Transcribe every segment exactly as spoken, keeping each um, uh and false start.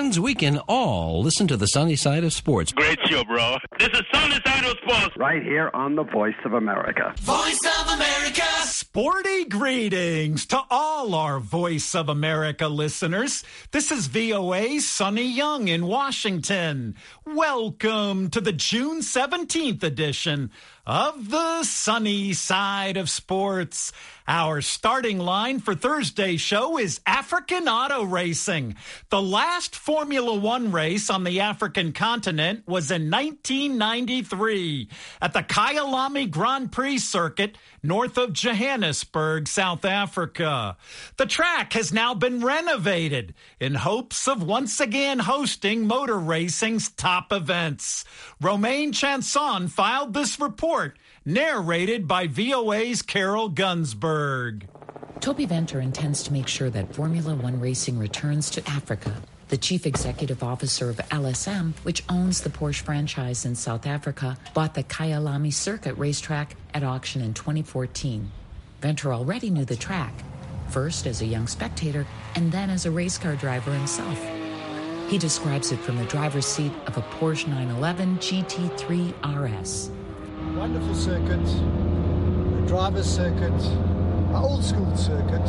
means we can all listen to the sunny side of sports. Great show, bro. This is Sunny Side of Sports. Right here on the Voice of America. Voice of America. Sporty greetings to all our Voice of America listeners. This is V O A's Sonny Young in Washington. Welcome to the June seventeenth edition of the Sunny Side of Sports. Our starting line for Thursday's show is African auto racing. The last Formula One race on the African continent was in nineteen ninety-three at the Kyalami Grand Prix circuit north of Johannesburg, South Africa. The track has now been renovated in hopes of once again hosting motor racing's top events. Romain Chanson filed this report, narrated by V O A's Carol Gunsberg. Toby Venter intends to make sure that Formula One racing returns to Africa. The chief executive officer of L S M, which owns the Porsche franchise in South Africa, bought the Kyalami Circuit racetrack at auction in twenty fourteen. Venter already knew the track, first as a young spectator and then as a race car driver himself. He describes it from the driver's seat of a Porsche nine eleven G T three R S. Wonderful circuit, a driver's circuit, an old school circuit,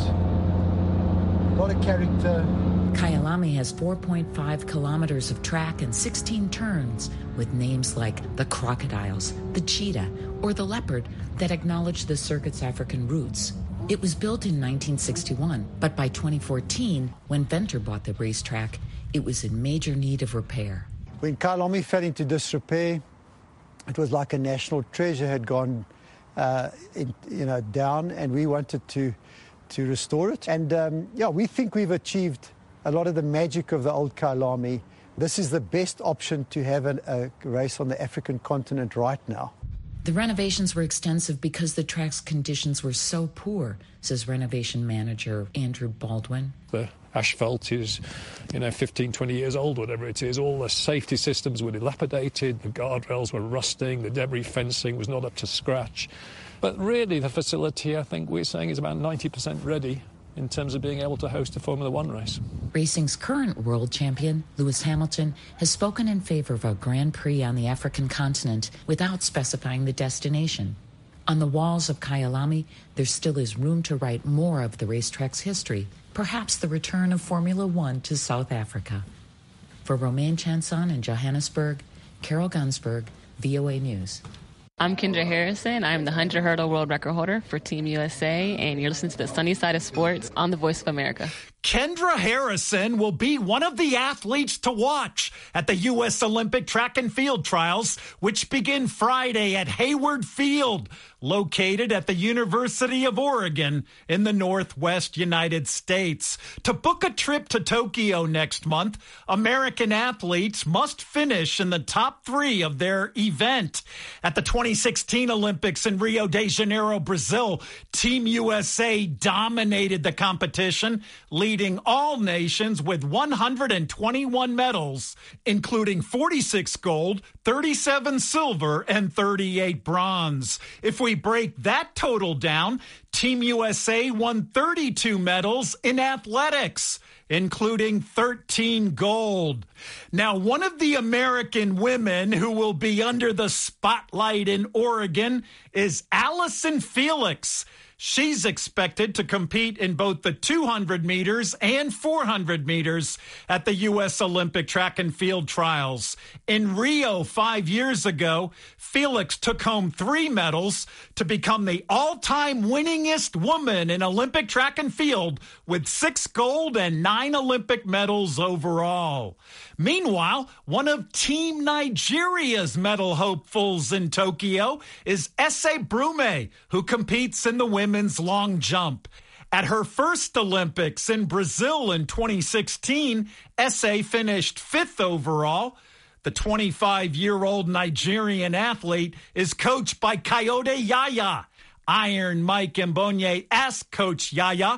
a lot of character. Kyalami has four point five kilometers of track and sixteen turns with names like the Crocodiles, the Cheetah, or the Leopard that acknowledge the circuit's African roots. It was built in nineteen sixty-one, but by twenty fourteen, when Venter bought the racetrack, it was in major need of repair. When Kyalami fell into disrepair, it was like a national treasure had gone uh, in, you know, down, and we wanted to, to restore it. And, um, yeah, we think we've achieved a lot of the magic of the old Kyalami. This is the best option to have an, a race on the African continent right now. The renovations were extensive because the track's conditions were so poor, says renovation manager Andrew Baldwin. The asphalt is, you know, fifteen, twenty years old, whatever it is. All the safety systems were dilapidated, the guardrails were rusting, the debris fencing was not up to scratch. But really, the facility, I think we're saying, is about ninety percent ready in terms of being able to host a Formula One race. Racing's current world champion, Lewis Hamilton, has spoken in favor of a Grand Prix on the African continent without specifying the destination. On the walls of Kyalami, there still is room to write more of the racetrack's history, perhaps the return of Formula One to South Africa. For Romain Chanson in Johannesburg, Carol Gunsberg, V O A News. I'm Kendra Harrison. I'm the one hundred hurdle world record holder for Team U S A, and you're listening to the Sunny Side of Sports on the Voice of America. Kendra Harrison will be one of the athletes to watch at the U S Olympic track and field trials, which begin Friday at Hayward Field, located at the University of Oregon in the Northwest United States. To book a trip to Tokyo next month, American athletes must finish in the top three of their event. At the twenty sixteen Olympics in Rio de Janeiro, Brazil, Team U S A dominated the competition, leading all nations with one hundred twenty-one medals, including forty-six gold, thirty-seven silver, and thirty-eight bronze. If we break that total down, Team U S A won thirty-two medals in athletics, including thirteen gold. Now, one of the American women who will be under the spotlight in Oregon is Allison Felix. She's expected to compete in both the two hundred meters and four hundred meters at the U S Olympic track and field trials. In Rio five years ago, Felix took home three medals to become the all-time winningest woman in Olympic track and field with six gold and nine Olympic medals overall. Meanwhile, one of Team Nigeria's medal hopefuls in Tokyo is Ese Brume, who competes in the women's long jump. At her first Olympics in Brazil in twenty sixteen, Ese finished fifth overall. The twenty-five-year-old Nigerian athlete is coached by Kayode Yaya. Iron Mike Mbonye asked Coach Yaya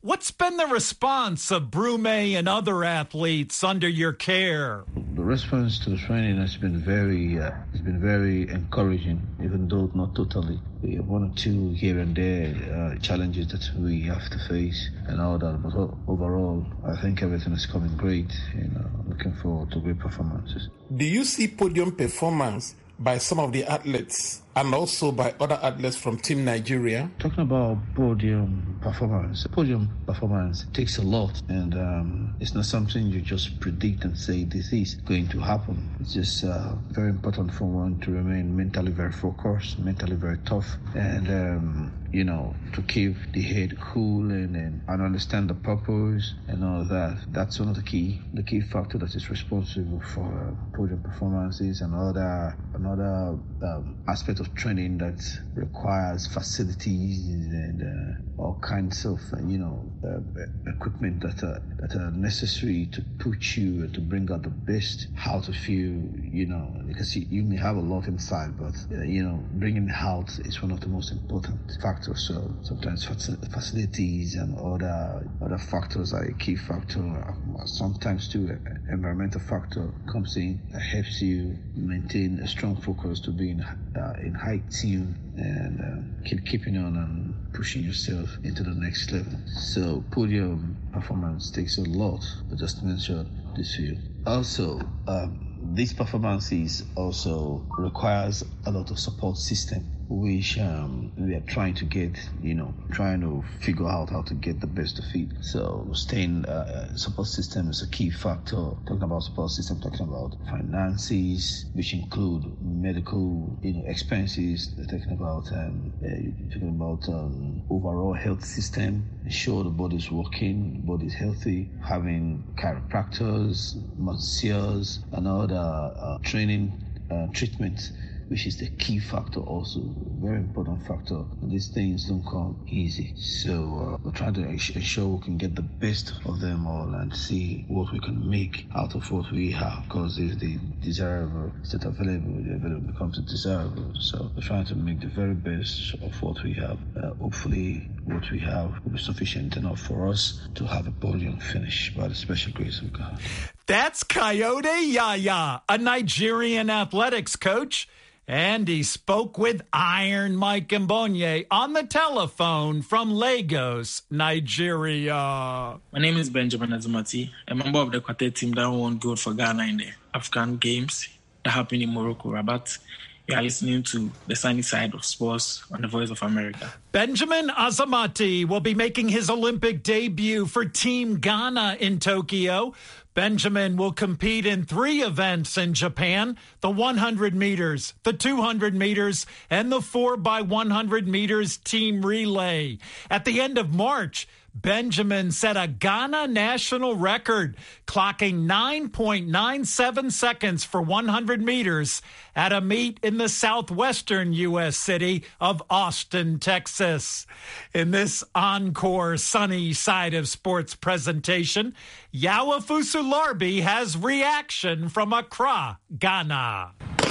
what's been the response of Brumé and other athletes under your care? The response to the training has been very, uh, has been very encouraging, even though not totally. We have one or two here and there uh, challenges that we have to face and all that. But overall, I think everything is coming great. You know, looking forward to great performances. Do you see podium performance by some of the athletes and also by other athletes from Team Nigeria? Talking about podium performance, podium performance takes a lot, and um, it's not something you just predict and say this is going to happen. It's just uh, very important for one to remain mentally very focused, mentally very tough, and um, you know, to keep the head cool and, and and understand the purpose and all that. That's one of the key the key factor that is responsible for uh, podium performances and other another um, aspect of training that requires facilities and uh, all kinds of uh, you know uh, equipment that are that are necessary to put you to bring out the best out of you. You know, because you, you may have a lot inside, but uh, you know, bringing it out is one of the most important factors. So sometimes facilities and other other factors are a key factor. Sometimes too, an environmental factor comes in that helps you maintain a strong focus to be in, uh, in high tune and uh, keep keeping on and pushing yourself into the next level. So podium performance takes a lot, but just to mention this field. Also, um, these performances also requires a lot of support system, which um, we are trying to get, you know, trying to figure out how to get the best of it. So staying uh, support system is a key factor. Talking about support system, talking about finances, which include medical, you know, expenses. Talking about um, uh, talking about um, overall health system. Ensure the body's working, the body's healthy. Having chiropractors, masseurs, and other uh, training uh, treatment, which is the key factor also, very important factor. These things don't come easy. So uh, we're trying to ensure we can get the best of them all and see what we can make out of what we have. Because if the desirable is not available, the available becomes desirable. So we're trying to make the very best of what we have. Uh, hopefully what we have will be sufficient enough for us to have a podium finish by the special grace of God. That's Kayode Yaya, a Nigerian athletics coach. And he spoke with Iron Mike Mbonye on the telephone from Lagos, Nigeria. My name is Benjamin Azamati, a member of the quartet team that won gold for Ghana in the African Games that happened in Morocco, Rabat. You are listening to the sunny side of sports on the Voice of America. Benjamin Azamati will be making his Olympic debut for Team Ghana in Tokyo. Benjamin will compete in three events in Japan, the one hundred meters, the two hundred meters, and the four by one hundred meters team relay. At the end of March, Benjamin set a Ghana national record, clocking nine point nine seven seconds for one hundred meters at a meet in the southwestern U S city of Austin, Texas. In this encore sunny side of sports presentation, Yawafusu Larbi has reaction from Accra, Ghana.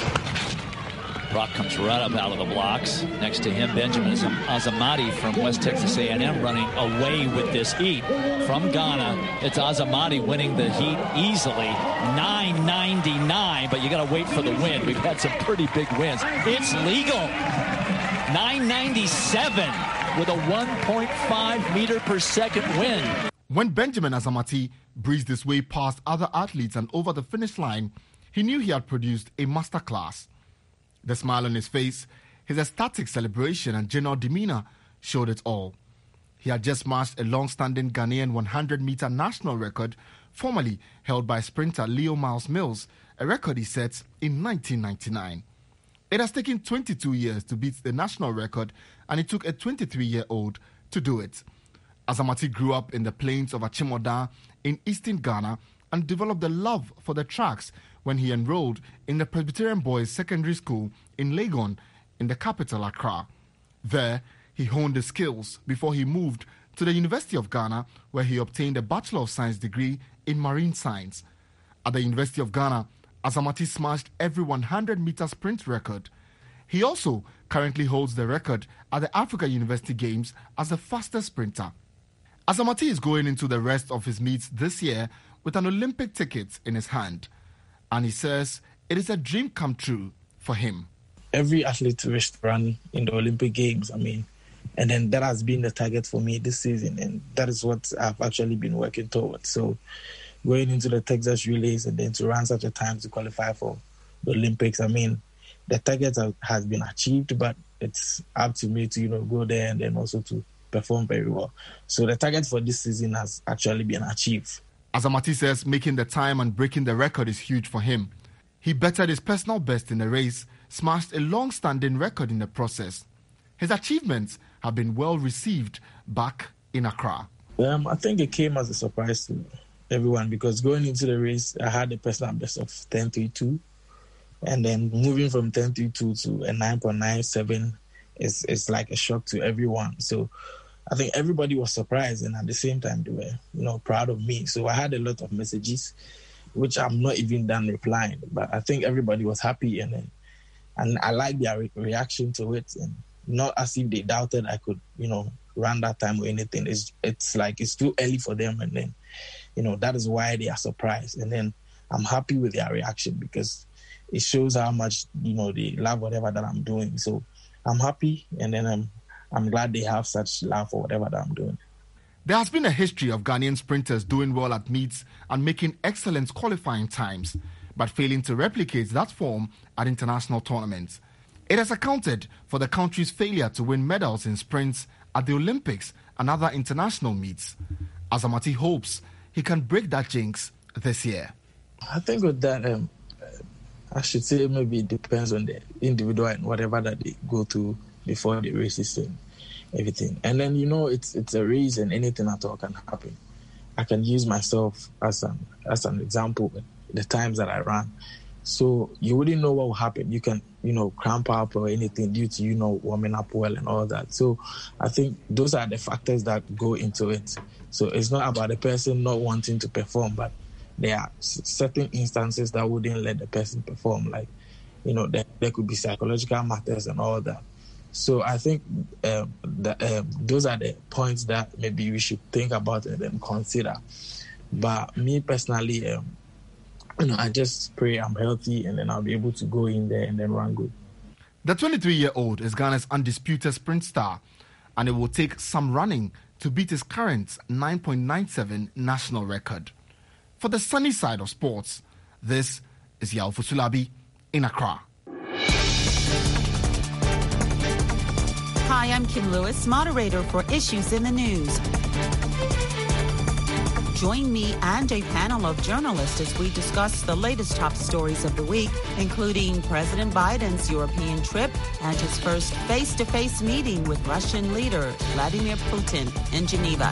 Brock comes right up out of the blocks. Next to him, Benjamin Azamati from West Texas A and M running away with this heat. From Ghana, it's Azamati winning the heat easily. nine ninety-nine, but you got to wait for the win. We've had some pretty big wins. It's legal. nine ninety-seven with a one point five meter per second win. When Benjamin Azamati breezed his way past other athletes and over the finish line, he knew he had produced a masterclass. The smile on his face, his ecstatic celebration and general demeanor showed it all. He had just smashed a long-standing Ghanaian one hundred meter national record, formerly held by sprinter Leo Miles Mills, a record he set in nineteen ninety-nine. It has taken twenty-two years to beat the national record, and it took a twenty-three-year-old to do it. Azamati grew up in the plains of Achimota in eastern Ghana and developed a love for the tracks when he enrolled in the Presbyterian Boys Secondary School in Legon, in the capital Accra. There, he honed his skills before he moved to the University of Ghana, where he obtained a Bachelor of Science degree in Marine Science. At the University of Ghana, Azamati smashed every one hundred meter sprint record. He also currently holds the record at the Africa University Games as the fastest sprinter. Azamati is going into the rest of his meets this year with an Olympic ticket in his hand. And he says it is a dream come true for him. Every athlete wishes to run in the Olympic Games, I mean, and then that has been the target for me this season, and that is what I've actually been working towards. So going into the Texas relays and then to run such a time to qualify for the Olympics, I mean, the target has been achieved, but it's up to me to, you know, go there and then also to perform very well. So the target for this season has actually been achieved. Azamati says making the time and breaking the record is huge for him. He bettered his personal best in the race, smashed a long-standing record in the process. His achievements have been well received back in Accra. Um, I think it came as a surprise to everyone because going into the race, I had a personal best of ten thirty-two, and then moving from ten thirty-two to a nine point nine seven is is like a shock to everyone. So I think everybody was surprised, and at the same time, they were, you know, proud of me. So I had a lot of messages, which I'm not even done replying. But I think everybody was happy, and then, and I like their re- reaction to it, and not as if they doubted I could, you know, run that time or anything. It's it's like it's too early for them, and then, you know, that is why they are surprised. And then I'm happy with their reaction because it shows how much, you know, they love whatever that I'm doing. So I'm happy, and then I'm I'm glad they have such love for whatever that I'm doing. There has been a history of Ghanaian sprinters doing well at meets and making excellent qualifying times, but failing to replicate that form at international tournaments. It has accounted for the country's failure to win medals in sprints at the Olympics and other international meets. Azamati hopes he can break that jinx this year. I think with that, um, I should say maybe it depends on the individual and whatever that they go through before the races and everything. And then, you know, it's it's a race and anything at all can happen. I can use myself as an, as an example with the times that I ran. So you wouldn't know what will happen. You can, you know, cramp up or anything due to, you know, warming up well and all that. So I think those are the factors that go into it. So it's not about the person not wanting to perform, but there are certain instances that wouldn't let the person perform. Like, you know, there, there could be psychological matters and all that. So I think um, that, um, those are the points that maybe we should think about and then consider. But me personally, um, you know, I just pray I'm healthy and then I'll be able to go in there and then run good. The twenty-three-year-old is Ghana's undisputed sprint star, and it will take some running to beat his current nine point nine seven national record. For the sunny side of sports, this is Yao Fusulabi in Accra. Hi, I'm Kim Lewis, moderator for Issues in the News. Join me and a panel of journalists as we discuss the latest top stories of the week, including President Biden's European trip and his first face-to-face meeting with Russian leader Vladimir Putin in Geneva.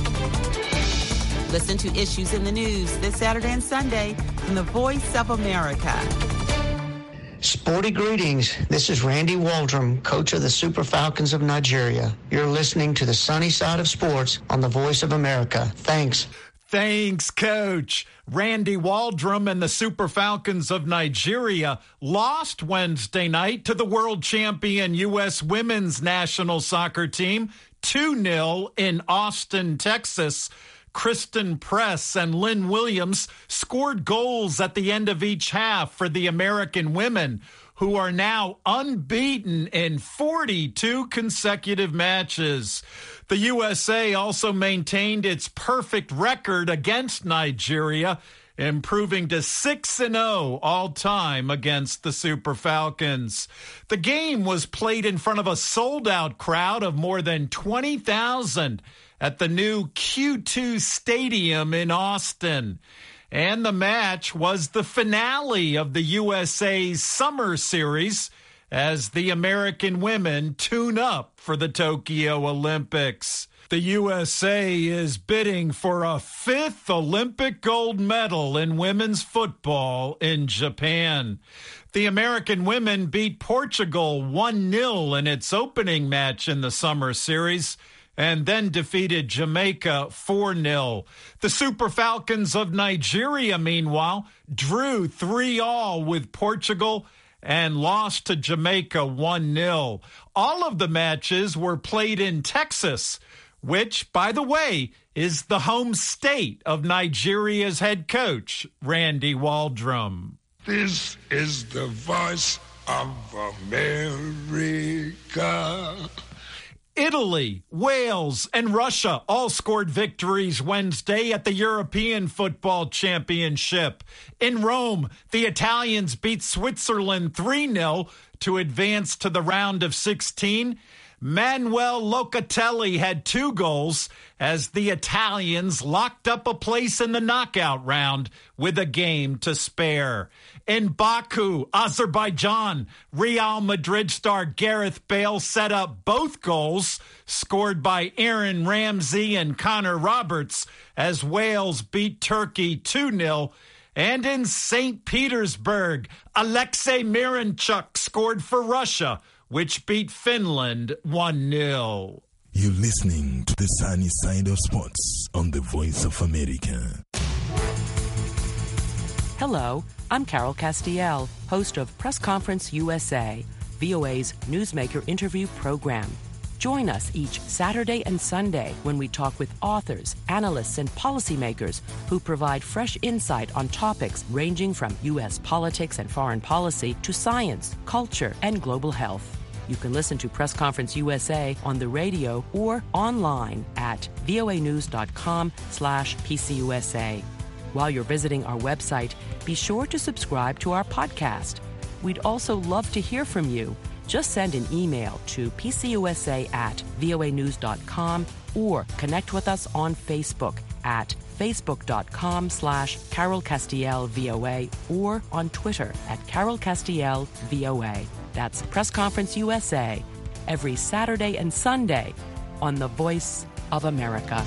Listen to Issues in the News this Saturday and Sunday on the Voice of America. Sporty greetings. This is Randy Waldrum, coach of the Super Falcons of Nigeria. You're listening to the sunny side of sports on the Voice of America. Thanks. Thanks, Coach. Randy Waldrum and the Super Falcons of Nigeria lost Wednesday night to the world champion U S women's national soccer team two nil in Austin, Texas. Kristen Press and Lynn Williams scored goals at the end of each half for the American women, who are now unbeaten in forty-two consecutive matches. The U S A also maintained its perfect record against Nigeria, improving to six and oh all-time against the Super Falcons. The game was played in front of a sold-out crowd of more than twenty thousand at the new Q two Stadium in Austin. And the match was the finale of the U S A's Summer Series as the American women tune up for the Tokyo Olympics. The U S A is bidding for a fifth Olympic gold medal in women's football in Japan. The American women beat Portugal one nil in its opening match in the Summer Series, and then defeated Jamaica four nil. The Super Falcons of Nigeria, meanwhile, drew three all with Portugal and lost to Jamaica one nil. All of the matches were played in Texas, which, by the way, is the home state of Nigeria's head coach, Randy Waldrum. This is the voice of America. Italy, Wales, and Russia all scored victories Wednesday at the European Football Championship. In Rome, the Italians beat Switzerland three nil to advance to the round of sixteen. Manuel Locatelli had two goals as the Italians locked up a place in the knockout round with a game to spare. In Baku, Azerbaijan, Real Madrid star Gareth Bale set up both goals scored by Aaron Ramsey and Connor Roberts as Wales beat Turkey two nil. And in Saint Petersburg, Alexei Miranchuk scored for Russia, which beat Finland one nil. You're listening to the sunny side of sports on the Voice of America. Hello, I'm Carol Castiel, host of Press Conference U S A, V O A's newsmaker interview program. Join us each Saturday and Sunday when we talk with authors, analysts, and policymakers who provide fresh insight on topics ranging from U S politics and foreign policy to science, culture, and global health. You can listen to Press Conference U S A on the radio or online at voanews.com slash PCUSA. While you're visiting our website, be sure to subscribe to our podcast. We'd also love to hear from you. Just send an email to pcusa at voanews.com or connect with us on Facebook at facebook.com slash Carol Castiel VOA or on Twitter at Carol Castiel VOA. That's Press Conference U S A every Saturday and Sunday on the Voice of America.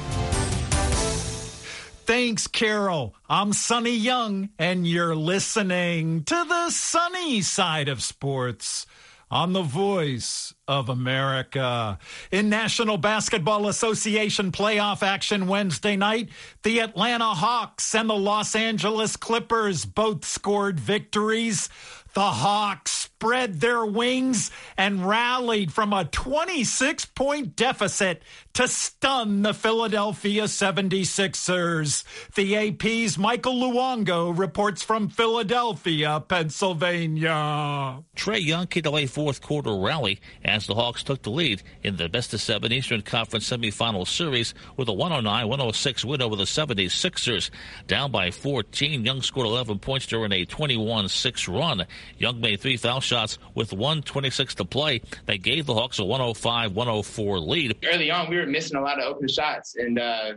Thanks, Carol. I'm Sonny Young, and you're listening to the sunny side of sports on the Voice of America. In National Basketball Association playoff action Wednesday night, the Atlanta Hawks and the Los Angeles Clippers both scored victories. The Hawks spread their wings and rallied from a twenty-six point deficit to stun the Philadelphia seventy-sixers. The A P's Michael Luongo reports from Philadelphia, Pennsylvania. Trae Young kicked away fourth quarter rally as the Hawks took the lead in the best of seven Eastern Conference semifinal series with a one oh nine one oh six win over the seventy-sixers. Down by fourteen, Young scored eleven points during a twenty-one six run. Young made three foul shots with one twenty-six to play. They gave the Hawks a one oh five one oh four lead. Early on, we were missing a lot of open shots, and uh,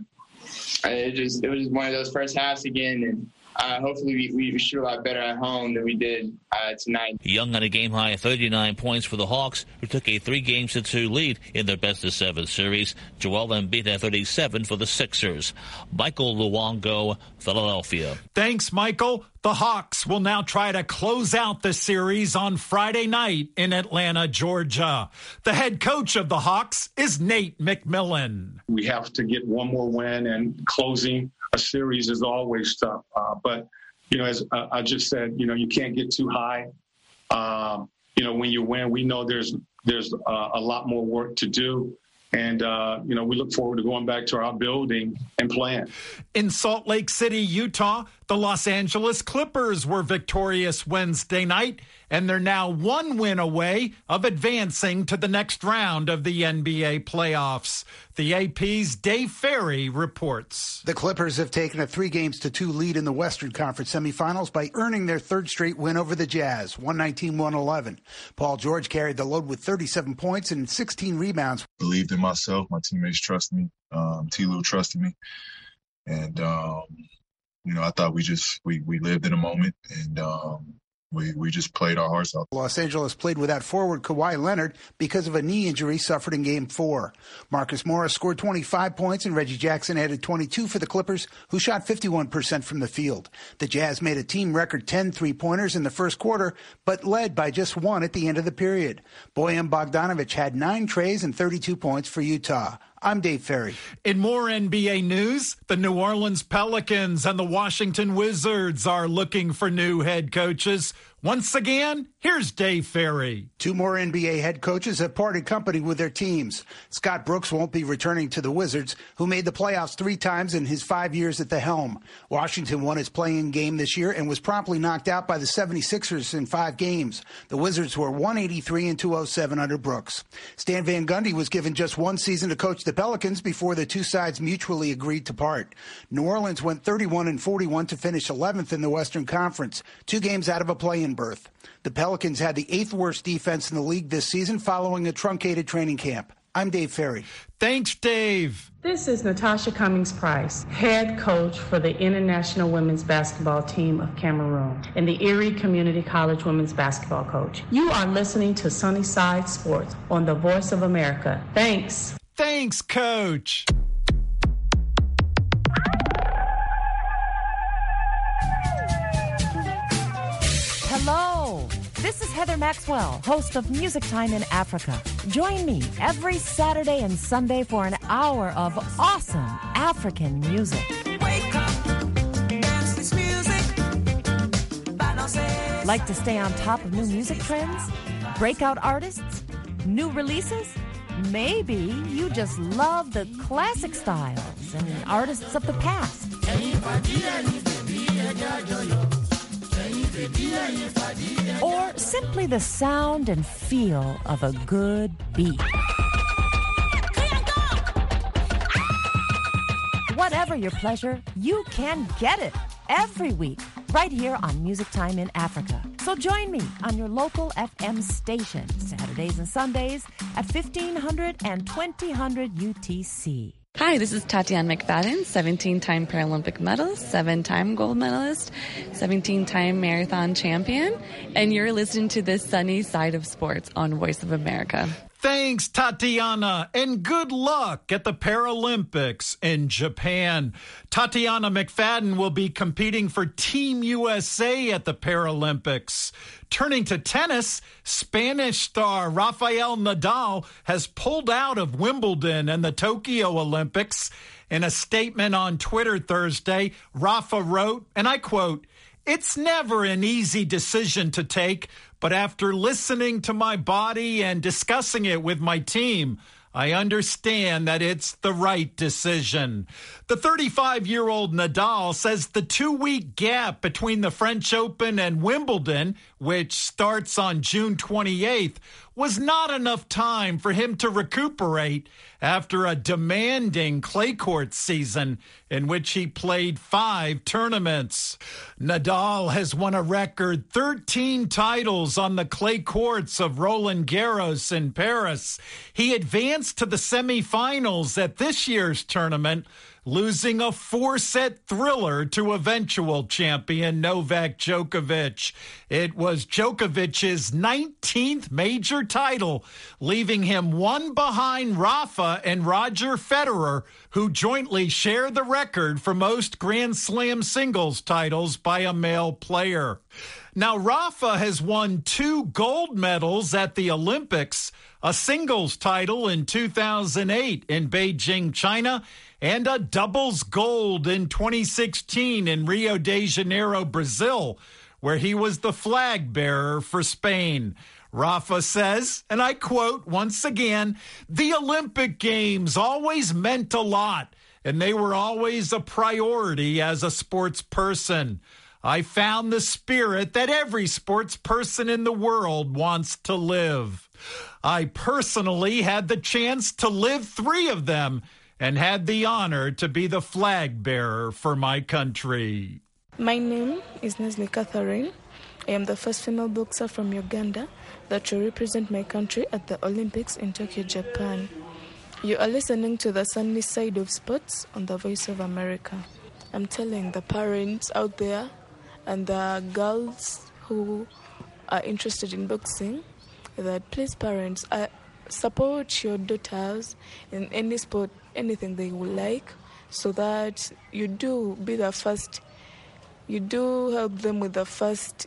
it just it was just one of those first halves again. And uh, hopefully, we, we shoot a lot better at home than we did uh, tonight. Young had a game high thirty-nine points for the Hawks, who took a three games to two lead in their best of seven series. Joel Embiid had thirty-seven for the Sixers. Michael Luongo, Philadelphia. Thanks, Michael. The Hawks will now try to close out the series on Friday night in Atlanta, Georgia. The head coach of the Hawks is Nate McMillan. We have to get one more win, and closing a series is always tough. Uh, but, you know, as I just said, you know, you can't get too high. Um, you know, when you win, we know there's there's uh, a lot more work to do. And, uh, you know, we look forward to going back to our building and playing. In Salt Lake City, Utah, the Los Angeles Clippers were victorious Wednesday night, and they're now one win away of advancing to the next round of the N B A playoffs. The A P's Dave Ferry reports. The Clippers have taken a three games to two lead in the Western Conference semifinals by earning their third straight win over the Jazz, one nineteen one eleven. Paul George carried the load with thirty-seven points and sixteen rebounds. Believed in myself. My teammates trusted me. Um, T-Lou trusted me. And, um, you know, I thought we just, we, we lived in a moment, and um, we, we just played our hearts out. Los Angeles played without forward Kawhi Leonard because of a knee injury suffered in Game four. Marcus Morris scored twenty-five points, and Reggie Jackson added twenty-two for the Clippers, who shot fifty-one percent from the field. The Jazz made a team record ten three-pointers in the first quarter, but led by just one at the end of the period. Bojan Bogdanovic had nine trays and thirty-two points for Utah. I'm Dave Ferry. In more N B A news, the New Orleans Pelicans and the Washington Wizards are looking for new head coaches. Once again, here's Dave Ferry. Two more N B A head coaches have parted company with their teams. Scott Brooks won't be returning to the Wizards, who made the playoffs three times in his five years at the helm. Washington won its play-in game this year and was promptly knocked out by the seventy-sixers in five games. The Wizards were one eighty-three and two oh seven under Brooks. Stan Van Gundy was given just one season to coach the Pelicans before the two sides mutually agreed to part. New Orleans went thirty-one and forty-one to finish eleventh in the Western Conference, two games out of a play-in berth. The Pelicans had the eighth worst defense in the league this season following a truncated training camp. I'm Dave Ferry. Thanks, Dave. This is Natasha Cummings-Price, head coach for the International Women's Basketball Team of Cameroon and the Erie Community College Women's Basketball Coach. You are listening to Sunnyside Sports on the Voice of America. Thanks. Thanks, Coach. Hello, this is Heather Maxwell, host of Music Time in Africa. Join me every Saturday and Sunday for an hour of awesome African music. Wake up, dance this music. Like to stay on top of new music trends? Breakout artists? New releases? Maybe you just love the classic styles and artists of the past. Or simply the sound and feel of a good beat. Whatever your pleasure, you can get it every week right here on Music Time in Africa. So join me on your local F M station Saturdays and Sundays at fifteen hundred and twenty hundred U T C. Hi, this is Tatiana McFadden, seventeen-time Paralympic medalist, seven-time gold medalist, seventeen-time marathon champion, and you're listening to the Sunny Side of Sports on Voice of America. Thanks, Tatiana, and good luck at the Paralympics in Japan. Tatiana McFadden will be competing for Team U S A at the Paralympics. Turning to tennis, Spanish star Rafael Nadal has pulled out of Wimbledon and the Tokyo Olympics. In a statement on Twitter Thursday, Rafa wrote, and I quote, "It's never an easy decision to take, but after listening to my body and discussing it with my team, I understand that it's the right decision." The thirty-five-year-old Nadal says the two-week gap between the French Open and Wimbledon, which starts on June twenty-eighth, was not enough time for him to recuperate after a demanding clay court season in which he played five tournaments. Nadal has won a record thirteen titles on the clay courts of Roland Garros in Paris. He advanced to the semifinals at this year's tournament, losing a four-set thriller to eventual champion Novak Djokovic. It was Djokovic's nineteenth major title, leaving him one behind Rafa and Roger Federer, who jointly share the record for most Grand Slam singles titles by a male player. Now, Rafa has won two gold medals at the Olympics, a singles title in two thousand eight in Beijing, China, and a doubles gold in twenty sixteen in Rio de Janeiro, Brazil, where he was the flag bearer for Spain. Rafa says, and I quote once again, "The Olympic Games always meant a lot, and they were always a priority as a sports person. I found the spirit that every sports person in the world wants to live. I personally had the chance to live three of them and had the honor to be the flag bearer for my country." My name is Nesli Catherine. I am the first female boxer from Uganda that will represent my country at the Olympics in Tokyo, Japan. You are listening to the Sunny Side of Sports on the Voice of America. I'm telling the parents out there and the girls who are interested in boxing that please, parents, uh, support your daughters in any sport, anything they would like, so that you do be the first, you do help them with the first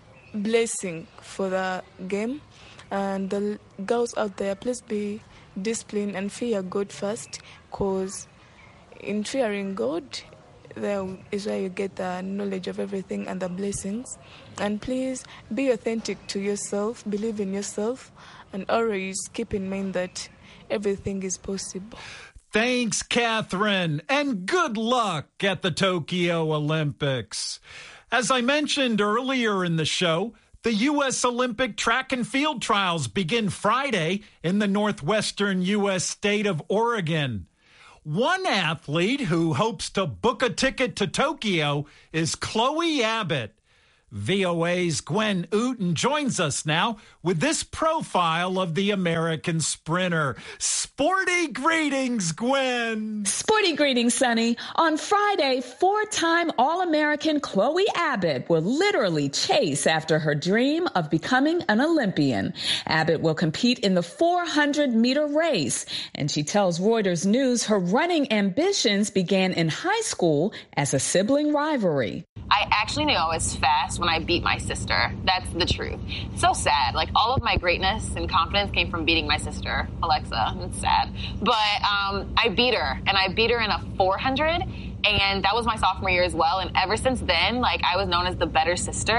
blessing for the game. And the girls out there, please be disciplined and fear God first, because in fearing God, there is where you get the knowledge of everything and the blessings. And please be authentic to yourself, believe in yourself, and always keep in mind that everything is possible. Thanks, Catherine, and good luck at the Tokyo Olympics. As I mentioned earlier in the show, the U S Olympic track and field trials begin Friday in the northwestern U S state of Oregon. One athlete who hopes to book a ticket to Tokyo is Chloe Abbott. V O A's Gwen Uten joins us now with this profile of the American sprinter. Sporty greetings, Gwen. Sporty greetings, Sonny. On Friday, four-time All-American Chloe Abbott will literally chase after her dream of becoming an Olympian. Abbott will compete in the four hundred meter race, and she tells Reuters News her running ambitions began in high school as a sibling rivalry. I actually knew I was fast when I beat my sister. That's the truth. So sad. Like, all of my greatness and confidence came from beating my sister, Alexa. It's sad. But um, I beat her, and I beat her in a four hundred, and that was my sophomore year as well. And ever since then, like, I was known as the better sister.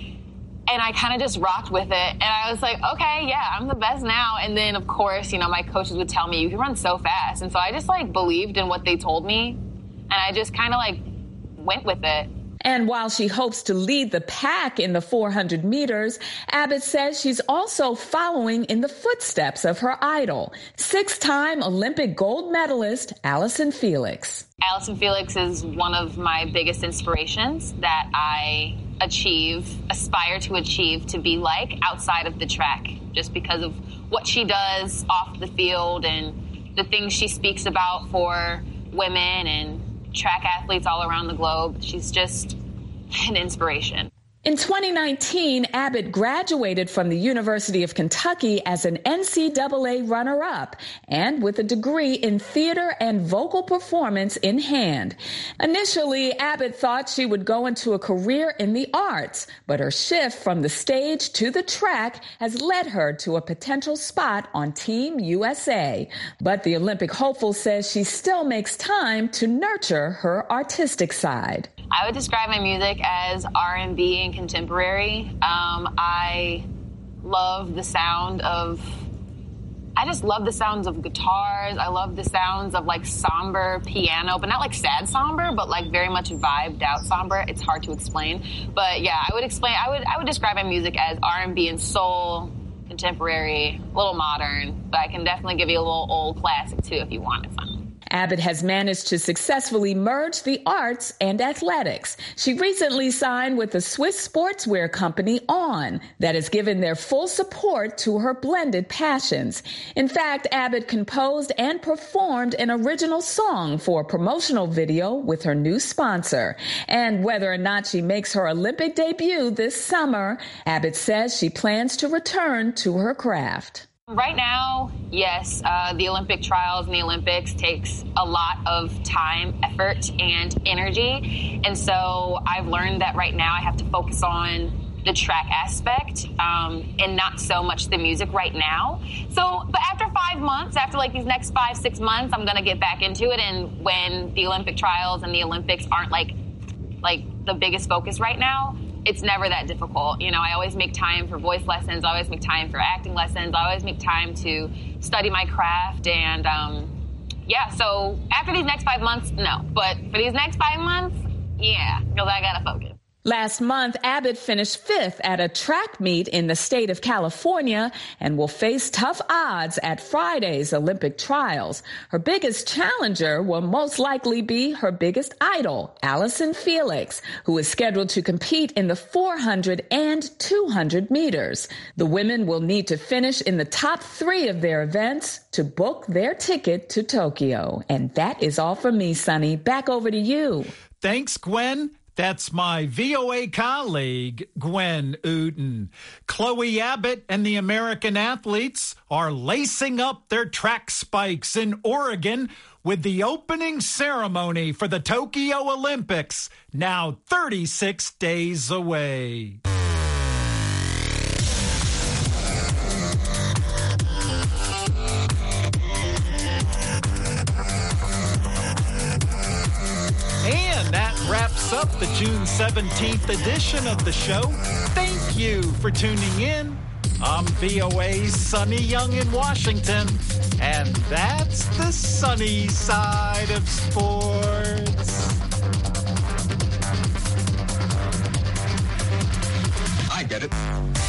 And I kind of just rocked with it. And I was like, okay, yeah, I'm the best now. And then, of course, you know, my coaches would tell me, you can run so fast. And so I just, like, believed in what they told me. And I just kind of, like, went with it. And while she hopes to lead the pack in the four hundred meters, Abbott says she's also following in the footsteps of her idol, six-time Olympic gold medalist Allyson Felix. Allyson Felix is one of my biggest inspirations that I achieve, aspire to achieve, to be like outside of the track, just because of what she does off the field and the things she speaks about for women and track athletes all around the globe. She's just an inspiration. In twenty nineteen, Abbott graduated from the University of Kentucky as an N C double A runner-up and with a degree in theater and vocal performance in hand. Initially, Abbott thought she would go into a career in the arts, but her shift from the stage to the track has led her to a potential spot on Team U S A. But the Olympic hopeful says she still makes time to nurture her artistic side. I would describe my music as R and B and contemporary. Um, I love the sound of, I just love the sounds of guitars. I love the sounds of like somber piano, but not like sad somber, but like very much vibed out somber. It's hard to explain. But yeah, I would explain, I would, I would describe my music as R and B and soul, contemporary, a little modern, but I can definitely give you a little old classic too if you want it. Abbott has managed to successfully merge the arts and athletics. She recently signed with the Swiss sportswear company On, that has given their full support to her blended passions. In fact, Abbott composed and performed an original song for a promotional video with her new sponsor. And whether or not she makes her Olympic debut this summer, Abbott says she plans to return to her craft. Right now, yes, uh, the Olympic trials and the Olympics takes a lot of time, effort, and energy. And so I've learned that right now I have to focus on the track aspect um, and not so much the music right now. So, but after five months, after like these next five, six months, I'm going to get back into it. And when the Olympic trials and the Olympics aren't like, like the biggest focus right now, it's never that difficult. You know, I always make time for voice lessons. I always make time for acting lessons. I always make time to study my craft. And, um, yeah, so after these next five months, no. But for these next five months, yeah, because I got to focus. Last month, Abbott finished fifth at a track meet in the state of California and will face tough odds at Friday's Olympic trials. Her biggest challenger will most likely be her biggest idol, Allyson Felix, who is scheduled to compete in the four hundred and two hundred meters. The women will need to finish in the top three of their events to book their ticket to Tokyo. And that is all for me, Sonny. Back over to you. Thanks, Gwen. That's my V O A colleague, Gwen Uten. Chloe Abbott and the American athletes are lacing up their track spikes in Oregon with the opening ceremony for the Tokyo Olympics, now thirty-six days away. And that wraps up the June seventeenth edition of the show. Thank you for tuning in. I'm V O A's Sonny Young in Washington, and that's the sunny side of sports. I get it.